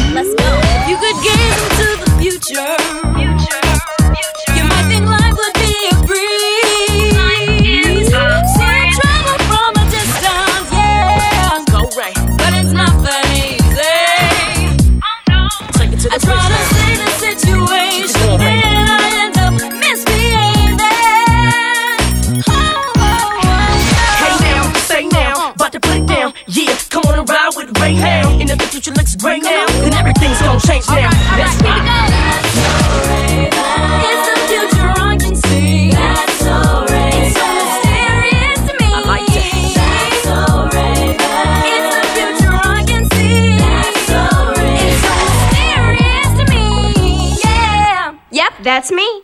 Let's go. If you could gaze into the future, you might think life would be a breeze. See travel from a distance, yeah. Go right, but it's not that easy. Take it to the I try to see the situation, then I end up misbehaving. Hey now, say now, about to put it down. Yeah, come on and ride with Ray Hound. And if the future looks great now, then everything's gonna change now. Let's ride. It's the future I can see. That's so Ray-Ban. It's so mysterious to me. I like that. That's so Ray-Ban. It's the future I can see. That's so Ray-Ban. It's so mysterious to me. Yeah. Yep, that's me.